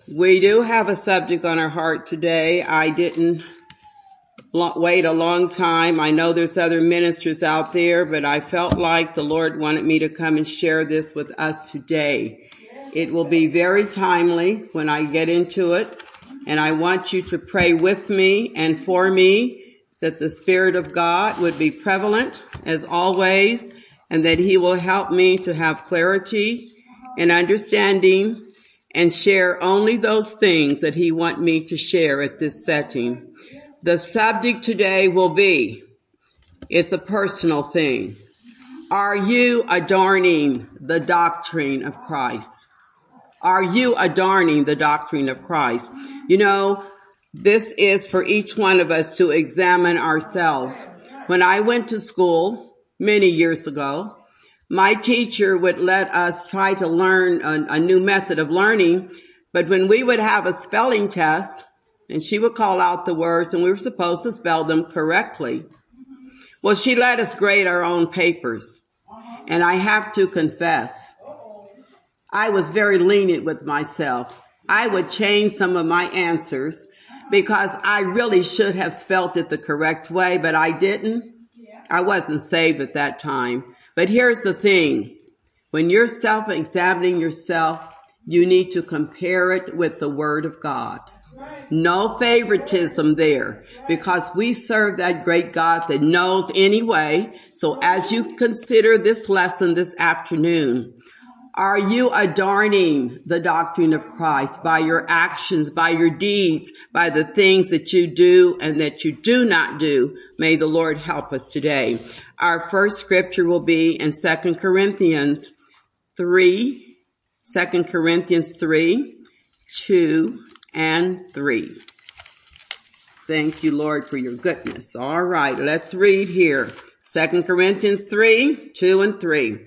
We do have a subject on our heart today. I didn't wait a long time. I know there's other ministers out there, but I felt like the Lord wanted me to come and share this with us today. It will be very timely when I get into it, and I want you to pray with me and for me that the Spirit of God would be prevalent as always, and that He will help me to have clarity and understanding and share only those things that He wants me to share at this setting. The subject today will be, it's a personal thing. Are you adorning the doctrine of Christ? Are you adorning the doctrine of Christ? You know, this is for each one of us to examine ourselves. When I went to school many years ago, my teacher would let us try to learn a new method of learning, but when we would have a spelling test, and she would call out the words, and we were supposed to spell them correctly. Well, she let us grade our own papers, and I have to confess, I was very lenient with myself. I would change some of my answers because I really should have spelled it the correct way, but I didn't. I wasn't saved at that time. But here's the thing. When you're self-examining yourself, you need to compare it with the Word of God. No favoritism there, because we serve that great God that knows anyway. So as you consider this lesson this afternoon, are you adorning the doctrine of Christ by your actions, by your deeds, by the things that you do and that you do not do? May the Lord help us today. Our first scripture will be in 2 Corinthians 3, 2 Corinthians 3, 2 and 3. Thank you, Lord, for your goodness. All right, let's read here. 2 Corinthians 3, 2 and 3.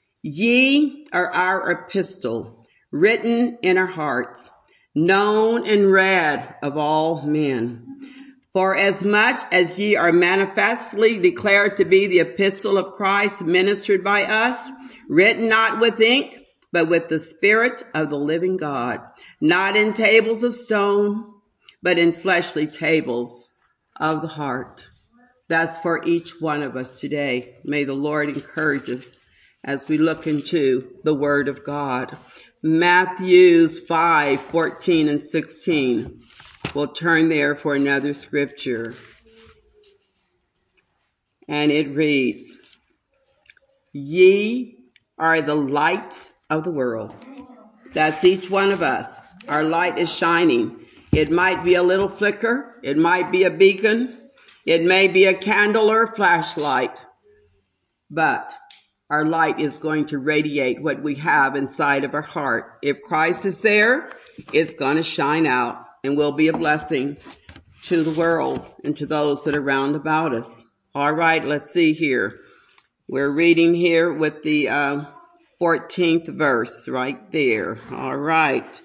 Ye are our epistle, written in our hearts, known and read of all men. For as much as ye are manifestly declared to be the epistle of Christ ministered by us, written not with ink, but with the Spirit of the living God, not in tables of stone, but in fleshly tables of the heart. That's for each one of us today. May the Lord encourage us as we look into the Word of God. Matthew 5, 14 and 16. We'll turn there for another scripture. And it reads, Ye are the light of the world. That's each one of us. Our light is shining. It might be a little flicker. It might be a beacon. It may be a candle or a flashlight. But our light is going to radiate what we have inside of our heart. If Christ is there, it's going to shine out and will be a blessing to the world and to those that are round about us. All right, let's see here. We're reading here with the 14th verse right there. All right.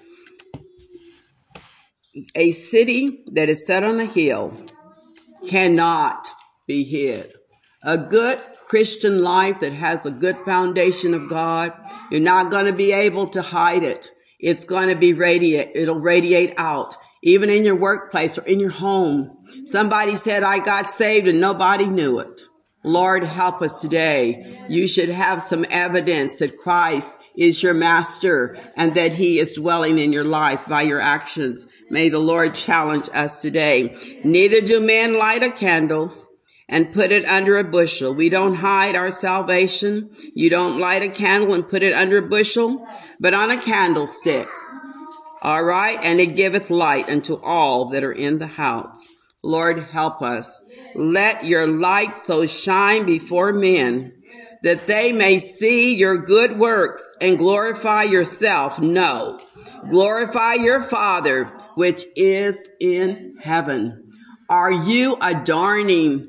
A city that is set on a hill cannot be hid. A good Christian life that has a good foundation of God, you're not going to be able to hide it. It's going to be it'll radiate out, even in your workplace or in your home. Somebody said, I got saved and nobody knew it. Lord, help us today. You should have some evidence that Christ is your master and that He is dwelling in your life by your actions. May the Lord challenge us today. Neither do men light a candle and put it under a bushel. We don't hide our salvation. You don't light a candle and put it under a bushel, but on a candlestick. All right. And it giveth light unto all that are in the house. Lord, help us. Let your light so shine before men that they may see your good works and glorify yourself. No, glorify your Father, which is in heaven. Are you adorning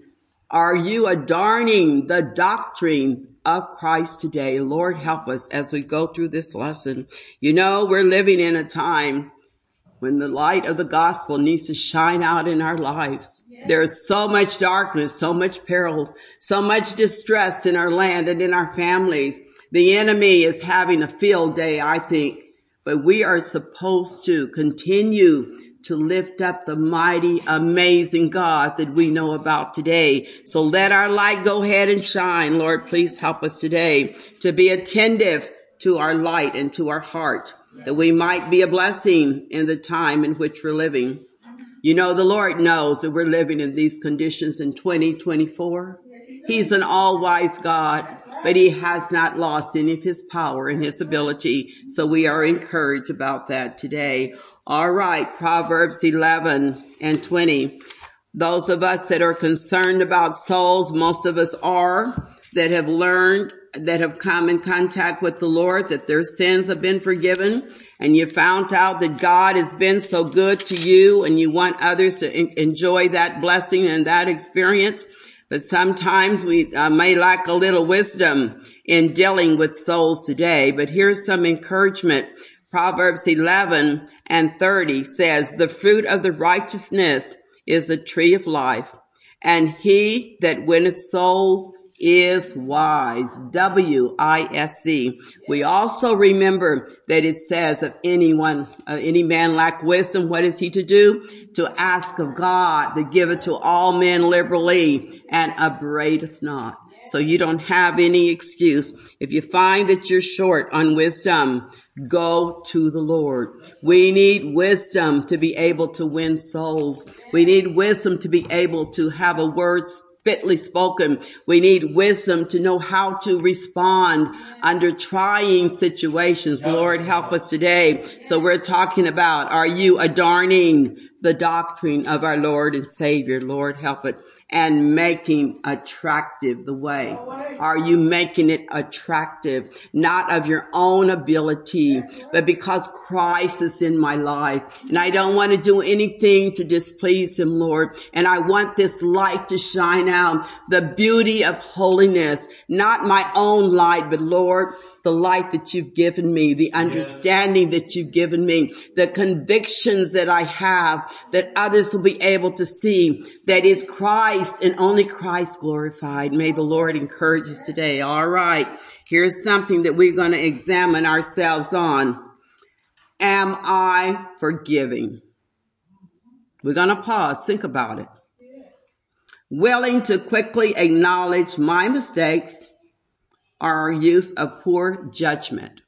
the doctrine of Christ today? Lord, help us as we go through this lesson. You know, we're living in a time when the light of the gospel needs to shine out in our lives. There is so much darkness, so much peril, so much distress in our land and in our families. The enemy is having a field day, I think, but we are supposed to continue to lift up the mighty, amazing God that we know about today. So let our light go ahead and shine. Lord, please help us today to be attentive to our light and to our heart, that we might be a blessing in the time in which we're living. You know, the Lord knows that we're living in these conditions in 2024. He's an all-wise God, but he has not lost any of his power and his ability. So we are encouraged about that today. All right, Proverbs 11 and 20. Those of us that are concerned about souls, most of us are, that have learned, that have come in contact with the Lord, that their sins have been forgiven, and you found out that God has been so good to you, and you want others to enjoy that blessing and that experience. But sometimes we may lack a little wisdom in dealing with souls today. But here's some encouragement. Proverbs 11 and 30 says, the fruit of the righteousness is a tree of life, and he that winneth souls is wise. W-I-S-E. We also remember that it says, if any man lack wisdom, what is he to do? To ask of God, that giveth to all men liberally and upbraideth not. So you don't have any excuse. If you find that you're short on wisdom, go to the Lord. We need wisdom to be able to win souls. We need wisdom to be able to have a word fitly spoken. We need wisdom to know how to respond under trying situations. Lord, help us today. So we're talking about, are you adorning the doctrine of our Lord and Savior? Lord, help it. And making attractive the way. Are you making it attractive? Not of your own ability, but because Christ is in my life. And I don't want to do anything to displease him, Lord. And I want this light to shine out. The beauty of holiness, not my own light, but Lord, the light that you've given me, the understanding that you've given me, the convictions that I have, that others will be able to see that is Christ and only Christ glorified. May the Lord encourage us today. All right. Here's something that we're going to examine ourselves on. Am I forgiving? We're going to pause. Think about it. Willing to quickly acknowledge my mistakes, our use of poor judgment.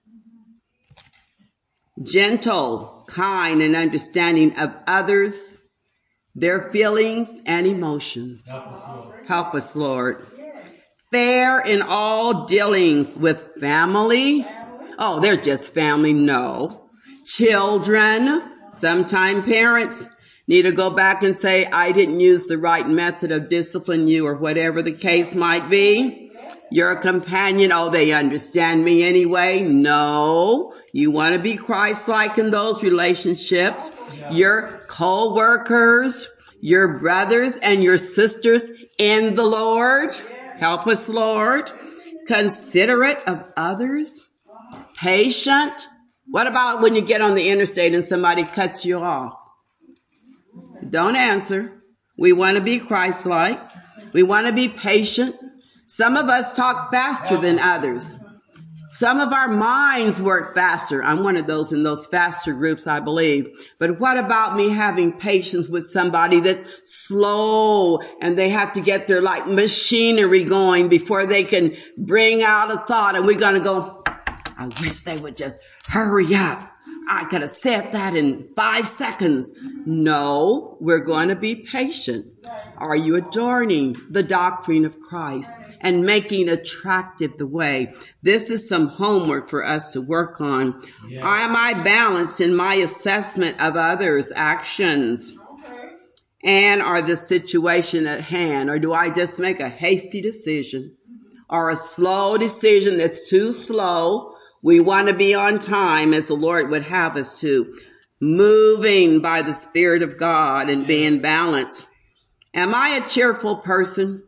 Gentle, kind, and understanding of others, their feelings and emotions. Help us, Lord. Fair in all dealings with family. Oh, they're just family. No. Children. Sometimes parents need to go back and say, I didn't use the right method of discipline you, or whatever the case might be. Your companion, oh, they understand me anyway. No, you want to be Christ-like in those relationships. Your co-workers, your brothers and your sisters in the Lord. Help us, Lord. Considerate of others. Patient. What about when you get on the interstate and somebody cuts you off? Don't answer. We want to be Christ-like. We want to be patient. Some of us talk faster than others. Some of our minds work faster. I'm one of those in those faster groups, I believe. But what about me having patience with somebody that's slow and they have to get their like machinery going before they can bring out a thought, and we're going to go, I wish they would just hurry up. I could have said that in 5 seconds. No, we're going to be patient. Are you adorning the doctrine of Christ and making attractive the way? This is some homework for us to work on. Am I balanced in my assessment of others' actions? And are the situation at hand? Or do I just make a hasty decision or a slow decision that's too slow? We want to be on time as the Lord would have us to, moving by the Spirit of God and being balanced. Am I a cheerful person?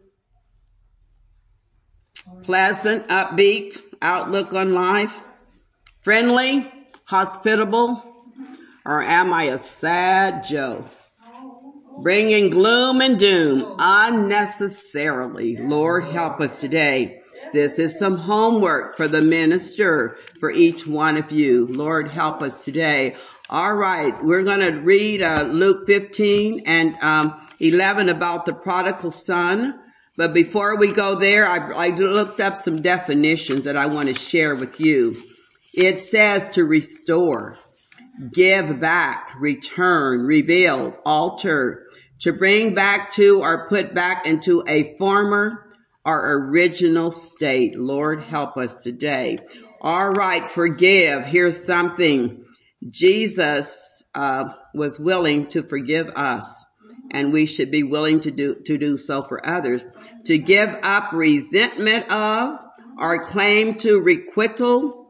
Pleasant, upbeat, outlook on life? Friendly, hospitable? Or am I a sad Joe? Bringing gloom and doom unnecessarily. Lord, help us today. This is some homework for the minister, for each one of you. Lord, help us today. All right, we're going to read Luke 15 and 11 about the prodigal son. But before we go there, I looked up some definitions that I want to share with you. It says to restore, give back, return, reveal, alter, to bring back to or put back into a former or original state. Lord, help us today. All right, forgive. Here's something. Jesus was willing to forgive us, and we should be willing to do so for others. To give up resentment of or claim to requital,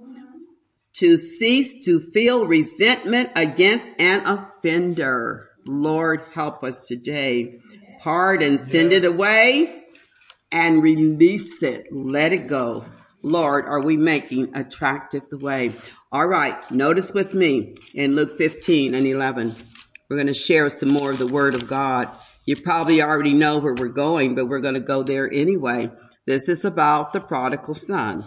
to cease to feel resentment against an offender. Lord, help us today. Pardon, send it away, and release it. Let it go. Lord, are we making attractive the way? All right, notice with me in Luke 15 and 11. We're going to share some more of the Word of God. You probably already know where we're going, but we're going to go there anyway. This is about the prodigal son.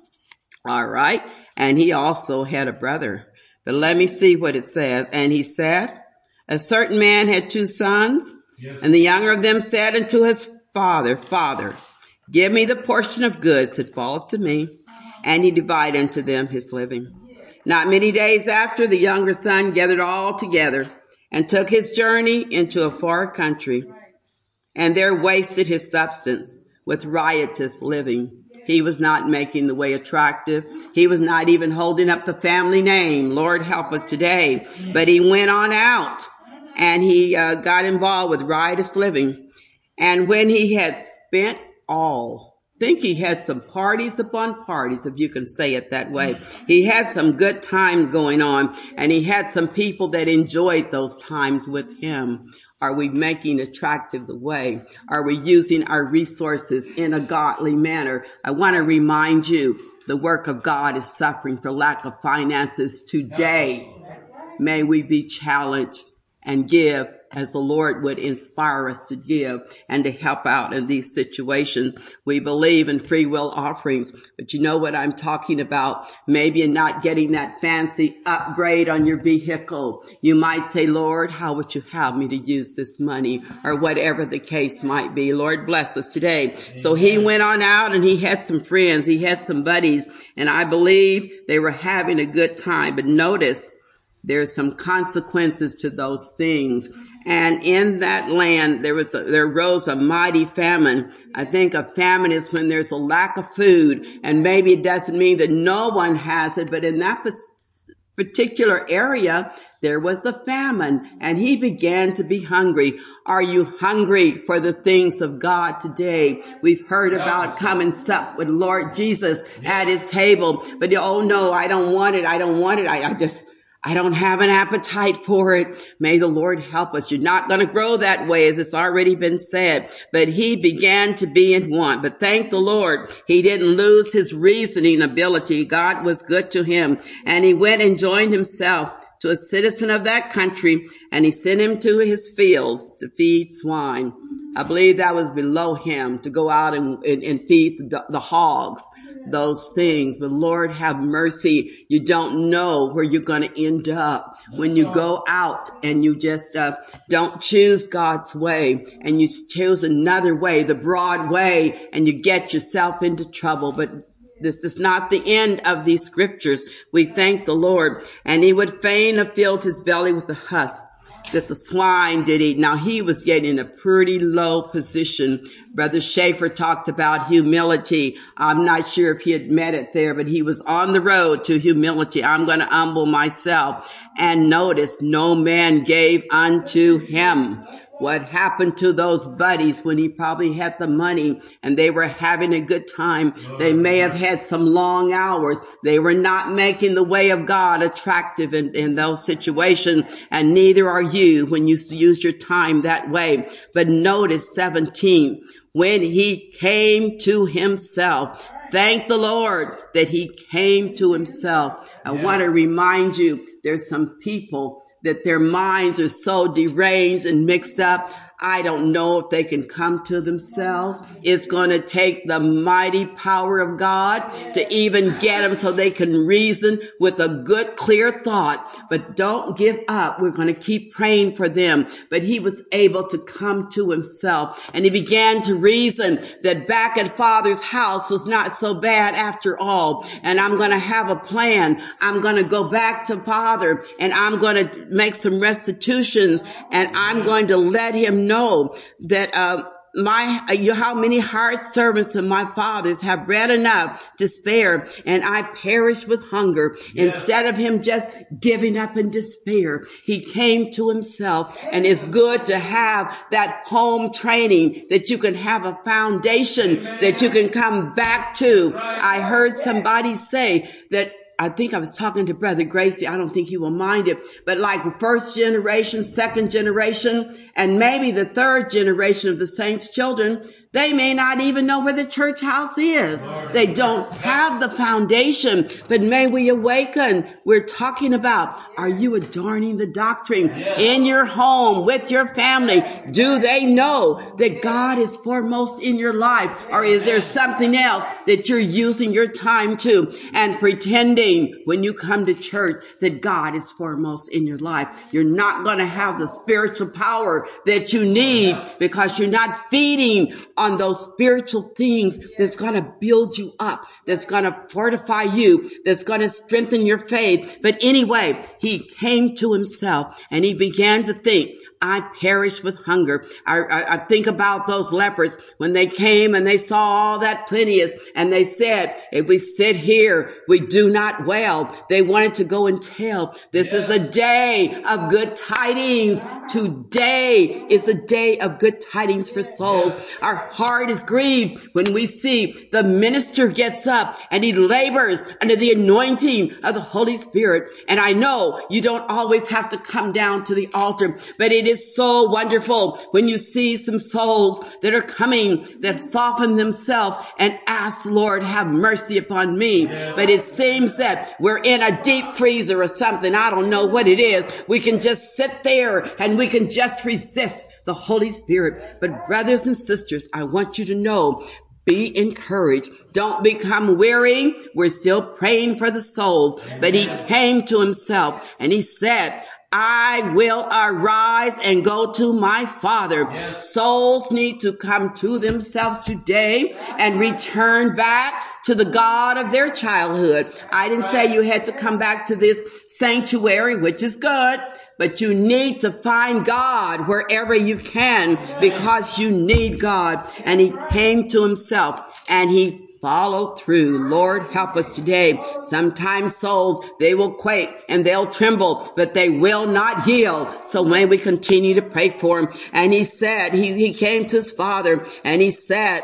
All right, and he also had a brother. But let me see what it says. And he said, a certain man had 2 sons, and the younger of them said unto his father, Father, give me the portion of goods that falleth to me. And he divided unto them his living. Not many days after, the younger son gathered all together and took his journey into a far country, and there wasted his substance with riotous living. He was not making the way attractive. He was not even holding up the family name. Lord, help us today. But he went on out, and he got involved with riotous living. And when he had spent all, I think he had some parties upon parties, if you can say it that way. He had some good times going on, and he had some people that enjoyed those times with him. Are we making attractive the way? Are we using our resources in a godly manner? I want to remind you, the work of God is suffering for lack of finances today. May we be challenged and give as the Lord would inspire us to give and to help out in these situations. We believe in free will offerings, but you know what I'm talking about? Maybe in not getting that fancy upgrade on your vehicle. You might say, Lord, how would you have me to use this money? Or whatever the case might be. Lord, bless us today. So he went on out and he had some friends. He had some buddies, and I believe they were having a good time. But notice, there's some consequences to those things. And in that land, there arose a mighty famine. I think a famine is when there's a lack of food, and maybe it doesn't mean that no one has it, but in that particular area, there was a famine, and he began to be hungry. Are you hungry for the things of God today? We've heard about come and sup with Lord Jesus at his table, but oh no, I don't want it. I don't have an appetite for it. May the Lord help us. You're not going to grow that way, as it's already been said. But he began to be in want. But thank the Lord, he didn't lose his reasoning ability. God was good to him. And he went and joined himself to a citizen of that country, and he sent him to his fields to feed swine. I believe that was below him, to go out and feed the hogs, those things. But Lord, have mercy. You don't know where you're going to end up when you go out and you just don't choose God's way, and you choose another way, the broad way, and you get yourself into trouble. But this is not the end of these scriptures. We thank the Lord. And he would fain have filled his belly with the husk that the swine did eat. Now, he was getting in a pretty low position. Brother Schaefer talked about humility. I'm not sure if he had met it there, but he was on the road to humility. I'm going to humble myself. And notice, no man gave unto him. What happened to those buddies when he probably had the money and they were having a good time? They may have had some long hours. They were not making the way of God attractive in those situations, and neither are you when you use your time that way. But notice 17, when he came to himself. Thank the Lord that he came to himself. I want to remind you, there's some people that their minds are so deranged and mixed up. I don't know if they can come to themselves. It's going to take the mighty power of God to even get them so they can reason with a good, clear thought. But don't give up. We're going to keep praying for them. But he was able to come to himself, and he began to reason that back at Father's house was not so bad after all. And I'm going to have a plan. I'm going to go back to Father, and I'm going to make some restitutions, and I'm going to let him know that how many hard servants of my father's have bread enough to spare, and I perish with hunger. Yeah. Instead of him just giving up in despair, he came to himself. And it's good to have that home training, that you can have a foundation that you can come back to. I heard somebody say that, I think I was talking to Brother Gracie. I don't think he will mind it, but like first generation, second generation, and maybe the third generation of the saints' children, they may not even know where the church house is. They don't have the foundation, but may we awaken. We're talking about, are you adorning the doctrine in your home with your family? Do they know that God is foremost in your life? Or is there something else that you're using your time to and pretending when you come to church that God is foremost in your life? You're not going to have the spiritual power that you need because you're not feeding on those spiritual things that's going to build you up, that's going to fortify you, that's going to strengthen your faith. But anyway, he came to himself and he began to think, I perish with hunger. I think about those lepers when they came and they saw all that plenteous, and they said, if we sit here, we do not well. They wanted to go and tell, this is a day of good tidings. Today is a day of good tidings for souls. Our heart is grieved when we see the minister gets up and he labors under the anointing of the Holy Spirit. And I know you don't always have to come down to the altar, but it is so wonderful when you see some souls that are coming that soften themselves and ask, Lord, have mercy upon me. But it seems that we're in a deep freezer or something. I don't know what it is. We can just sit there and we can just resist the Holy Spirit. But brothers and sisters, I want you to know, be encouraged. Don't become weary. We're still praying for the souls. But he came to himself and he said, I will arise and go to my Father. Yes. Souls need to come to themselves today and return back to the God of their childhood. I didn't say you had to come back to this sanctuary, which is good, but you need to find God wherever you can because you need God. And he came to himself and he follow through. Lord, help us today. Sometimes souls, they will quake and they'll tremble, but they will not yield. So may we continue to pray for him. And he said, he came to his father and he said,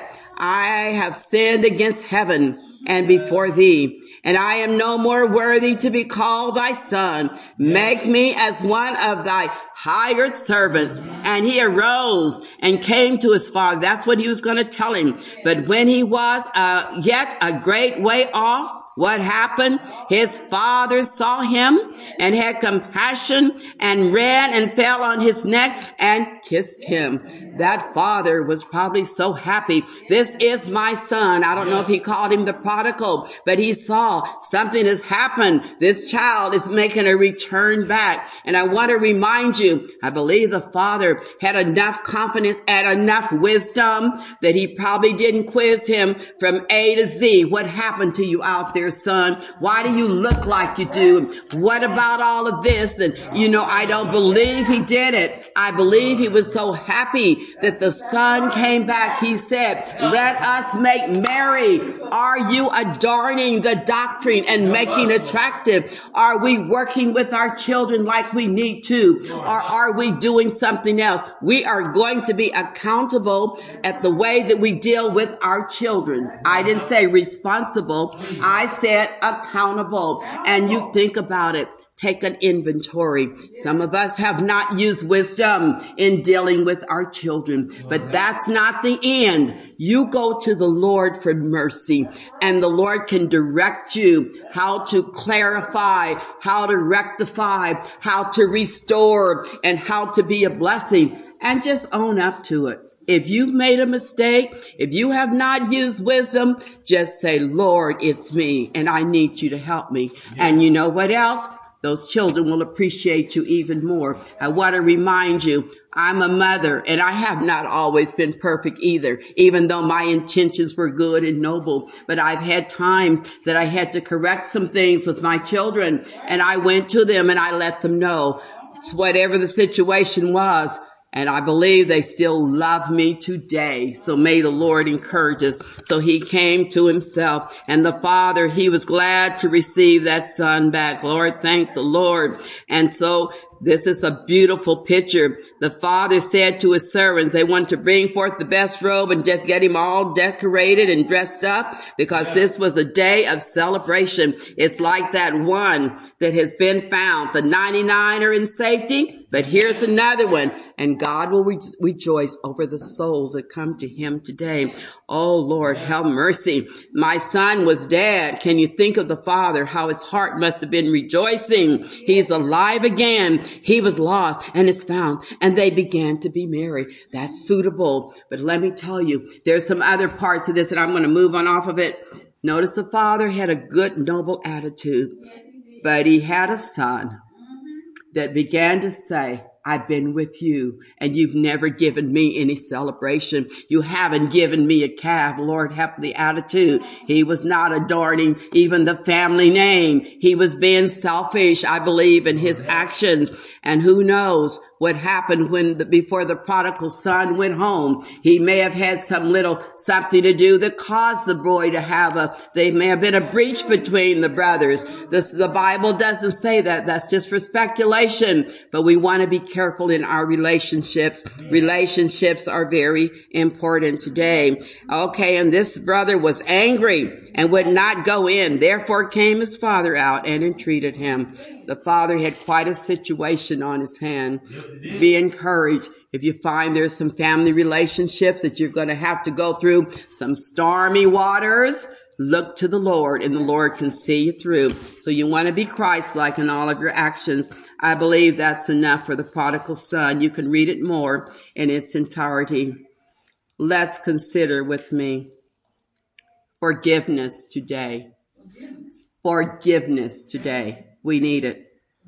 I have sinned against heaven and before thee, and I am no more worthy to be called thy son. Make me as one of thy hired servants. And he arose and came to his father. That's what he was going to tell him. But when he was yet a great way off, what happened? His father saw him and had compassion and ran and fell on his neck and kissed him. That father was probably so happy. This is my son. I don't know if he called him the prodigal, but he saw something has happened. This child is making a return back. And I want to remind you, I believe the father had enough confidence and enough wisdom that he probably didn't quiz him from A to Z. What happened to you out there, son? Why do you look like you do? What about all of this? And I don't believe he did it. I believe he was so happy that the son came back. He said, let us make merry. Are you adorning the doctrine and making attractive? Are we working with our children like we need to? Or are we doing something else? We are going to be accountable at the way that we deal with our children. I didn't say responsible. I said accountable. And you think about it. take an inventory. Some of us have not used wisdom in dealing with our children, but that's not the end. You go to the Lord for mercy, and the Lord can direct you how to clarify, how to rectify, how to restore, and how to be a blessing, and just own up to it. If you've made a mistake, if you have not used wisdom, just say, Lord, it's me, and I need you to help me. Yeah. And you know what else? Those children will appreciate you even more. I want to remind you, I'm a mother, and I have not always been perfect either, even though my intentions were good and noble. But I've had times that I had to correct some things with my children, and I went to them and I let them know whatever the situation was. And I believe they still love me today. So may the Lord encourage us. So he came to himself, and the father, he was glad to receive that son back. Lord, thank the Lord. And so this is a beautiful picture. The father said to his servants, they wanted to bring forth the best robe and just get him all decorated and dressed up, because this was a day of celebration. It's like that one that has been found. The 99 are in safety, but here's another one. And God will rejoice over the souls that come to him today. Oh, Lord, have mercy. My son was dead. Can you think of the father, how his heart must have been rejoicing? He's alive again. He was lost and is found. And they began to be merry. That's suitable. But let me tell you, there's some other parts of this, and I'm going to move on off of it. Notice the father had a good, noble attitude, but he had a son that began to say, I've been with you, and you've never given me any celebration. You haven't given me a calf. Lord, help the attitude. He was not adorning even the family name. He was being selfish, I believe, in his actions. And who knows what happened before the prodigal son went home. He may have had some little something to do that caused the boy to they may have been a breach between the brothers. The Bible doesn't say that. That's just for speculation. But we want to be careful in our relationships. Relationships are very important today. Okay, and this brother was angry and would not go in. Therefore came his father out and entreated him. The father had quite a situation on his hand. Be encouraged. If you find there's some family relationships that you're going to have to go through some stormy waters, look to the Lord, and the Lord can see you through. So you want to be Christ-like in all of your actions. I believe that's enough for the prodigal son. You can read it more in its entirety. Let's consider with me forgiveness today. Forgiveness today. We need it.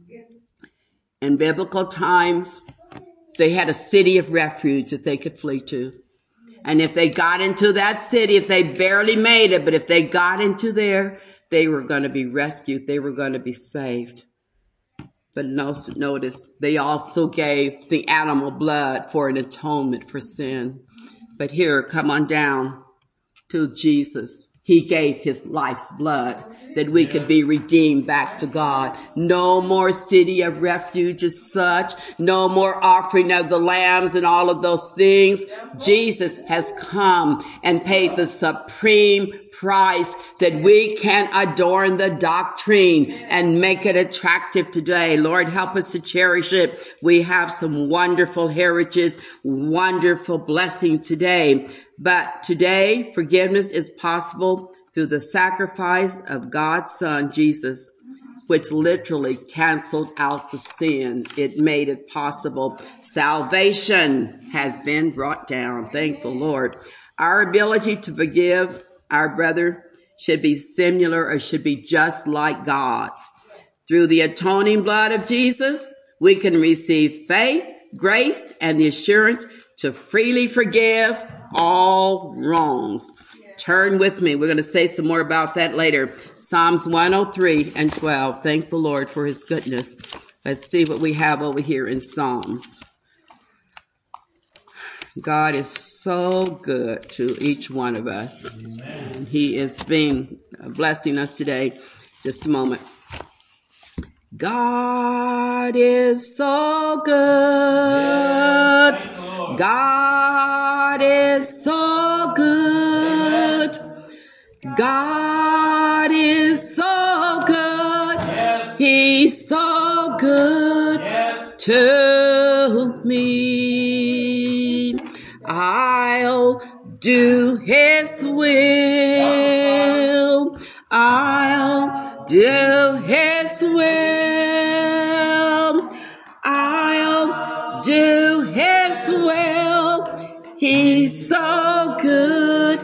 In biblical times, they had a city of refuge that they could flee to. And if they got into that city, if they barely made it, but if they got into there, they were going to be rescued. They were going to be saved. But notice, they also gave the animal blood for an atonement for sin. But here, come on down to Jesus. He gave his life's blood that we could be redeemed back to God. No more city of refuge as such. No more offering of the lambs and all of those things. Jesus has come and paid the supreme price that we can adorn the doctrine and make it attractive today. Lord, help us to cherish it. We have some wonderful heritage, wonderful blessing today. But today, forgiveness is possible through the sacrifice of God's Son, Jesus, which literally canceled out the sin. It made it possible. Salvation has been brought down. Thank the Lord. Our ability to forgive our brother should be similar, or should be just like God's. Through the atoning blood of Jesus, we can receive faith, grace, and the assurance to freely forgive all wrongs. Turn with me. We're going to say some more about that later. Psalms 103 and 12. Thank the Lord for his goodness. Let's see what we have over here in Psalms. God is so good to each one of us. Amen. He is blessing us today. Just a moment. God is so good. God is so good. God is so good. He's so to me. I'll do his will. I'll do his will. I'll do his will. He's so good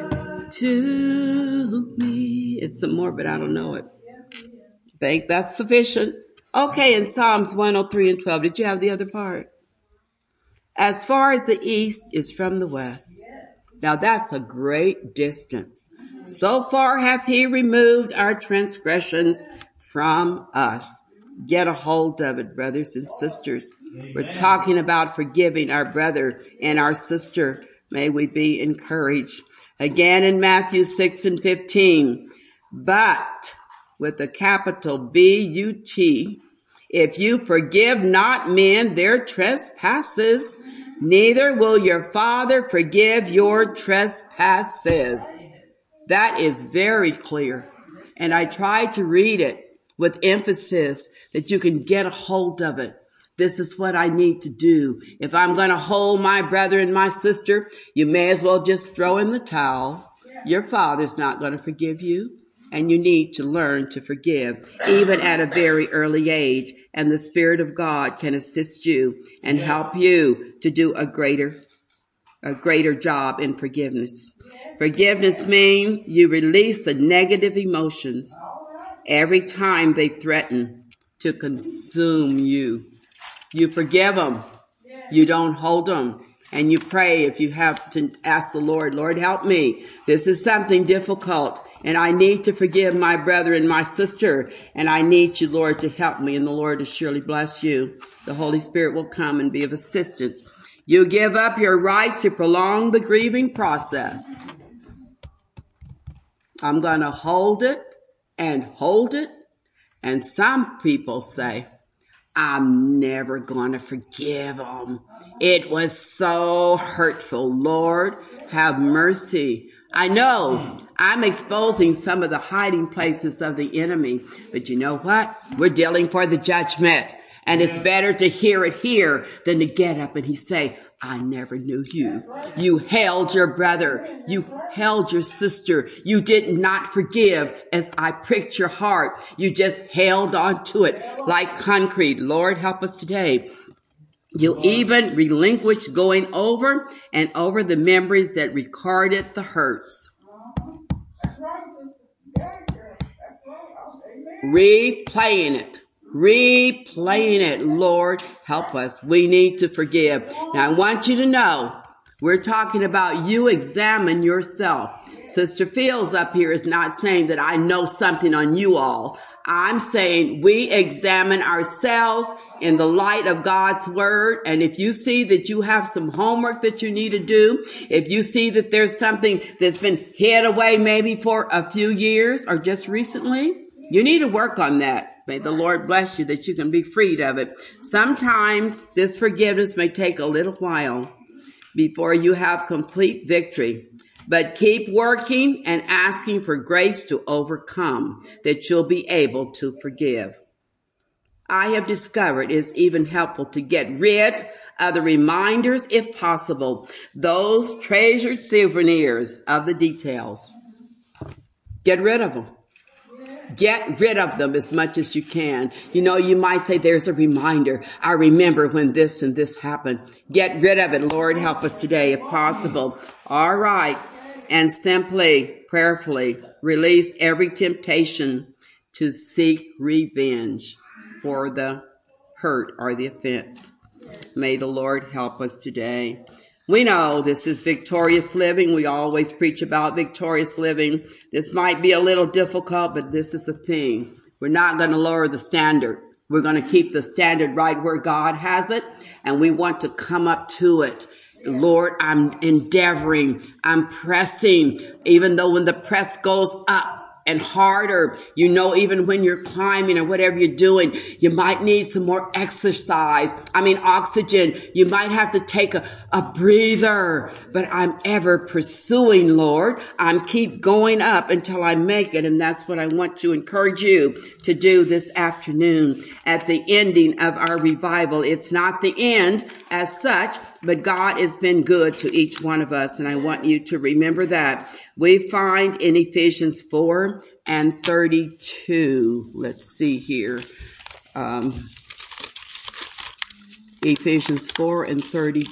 to me. It's some more, but I don't know it. Think that's sufficient. Okay, in Psalms 103 and 12, did you have the other part? As far as the east is from the west. Now that's a great distance. So far hath he removed our transgressions from us. Get a hold of it, brothers and sisters. We're talking about forgiving our brother and our sister. May we be encouraged. Again in Matthew 6 and 15. But, with a capital B-U-T, if you forgive not men their trespasses, neither will your Father forgive your trespasses. That is very clear. And I tried to read it with emphasis that you can get a hold of it. This is what I need to do. If I'm going to hold my brother and my sister, you may as well just throw in the towel. Your Father's not going to forgive you. And you need to learn to forgive, even at a very early age. And the Spirit of God can assist you and help you to do a greater job in forgiveness. Forgiveness means you release the negative emotions every time they threaten to consume you. You forgive them. You don't hold them. And you pray if you have to ask the Lord, Lord, help me. This is something difficult. And I need to forgive my brother and my sister. And I need you, Lord, to help me. And the Lord will surely bless you. The Holy Spirit will come and be of assistance. You give up your rights to prolong the grieving process. I'm going to hold it and hold it. And some people say, I'm never going to forgive them. It was so hurtful. Lord, have mercy. I know I'm exposing some of the hiding places of the enemy, but you know what? We're dealing for the judgment, and it's better to hear it here than to get up and he say, I never knew you. You held your brother. You held your sister. You did not forgive as I pricked your heart. You just held on to it like concrete. Lord, help us today. You even relinquished going over and over the memories that recorded the hurts. That's right, sister. Yeah, girl. That's right. Amen. Replaying it. Lord, help us. We need to forgive. Now, I want you to know, we're talking about you examine yourself. Sister Fields up here is not saying that I know something on you all. I'm saying we examine ourselves in the light of God's word. And if you see that you have some homework that you need to do, if you see that there's something that's been hid away maybe for a few years or just recently, you need to work on that. May the Lord bless you that you can be freed of it. Sometimes this forgiveness may take a little while before you have complete victory. But keep working and asking for grace to overcome, that you'll be able to forgive. I have discovered it's even helpful to get rid of the reminders, if possible, those treasured souvenirs of the details. Get rid of them. Get rid of them as much as you can. You know, you might say there's a reminder. I remember when this and this happened. Get rid of it. Lord, help us today if possible. All right. And simply, prayerfully, release every temptation to seek revenge for the hurt or the offense. May the Lord help us today. We know this is victorious living. We always preach about victorious living. This might be a little difficult, but this is a thing. We're not going to lower the standard. We're going to keep the standard right where God has it, and we want to come up to it. Lord, I'm endeavoring, I'm pressing, even though when the press goes up, and harder. You know, even when you're climbing or whatever you're doing, you might need some more oxygen. You might have to take a breather, but I'm ever pursuing, Lord. I'm keep going up until I make it. And that's what I want to encourage you to do this afternoon at the ending of our revival. It's not the end as such, but God has been good to each one of us. And I want you to remember that. We find in Ephesians 4 and 32. Let's see here. Ephesians 4 and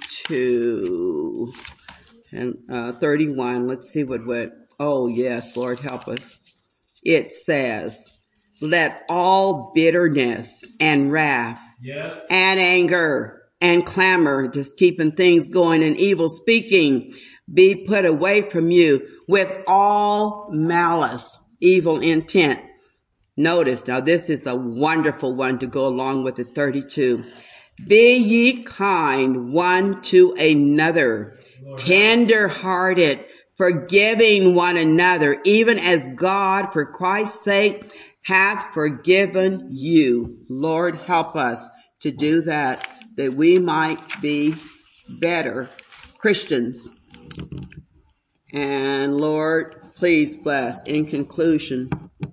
32 and 31. Let's see what. Oh, yes, Lord, help us. It says, let all bitterness and wrath and anger and clamor, just keeping things going, and evil speaking be put away from you with all malice, evil intent. Notice, now this is a wonderful one to go along with the 32. Be ye kind one to another, tender-hearted, forgiving one another, even as God, for Christ's sake, hath forgiven you. Lord, help us to do that we might be better Christians. And Lord, please bless. In conclusion,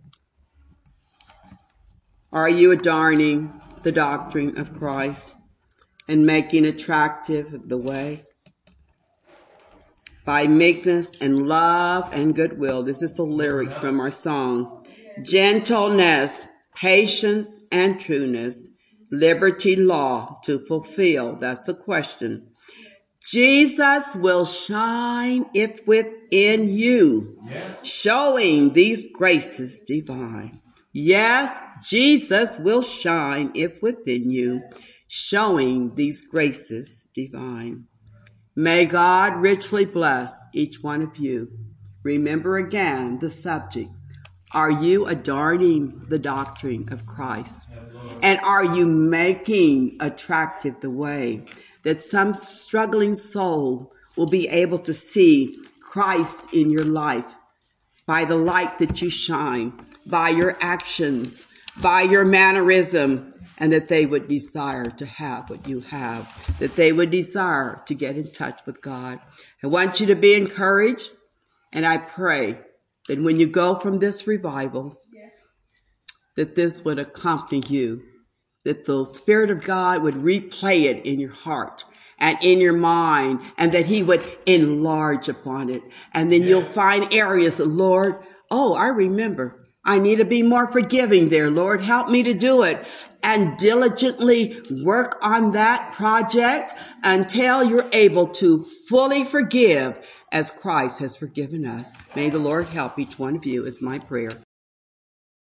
are you adorning the doctrine of Christ and making attractive the way? By meekness and love and goodwill. This is the lyrics from our song. Gentleness, patience, and trueness. Liberty, law to fulfill. That's the question. Jesus will shine if within you, showing these graces divine. Yes, Jesus will shine if within you, showing these graces divine. May God richly bless each one of you. Remember again the subject. Are you adorning the doctrine of Christ? And are you making attractive the way that some struggling soul will be able to see Christ in your life by the light that you shine, by your actions, by your mannerism, and that they would desire to have what you have, that they would desire to get in touch with God. I want you to be encouraged, and I pray that when you go from this revival, that this would accompany you, that the Spirit of God would replay it in your heart and in your mind, and that He would enlarge upon it. And then you'll find areas, Lord, I remember. I need to be more forgiving there. Lord, help me to do it. And diligently work on that project until you're able to fully forgive as Christ has forgiven us. May the Lord help each one of you is my prayer.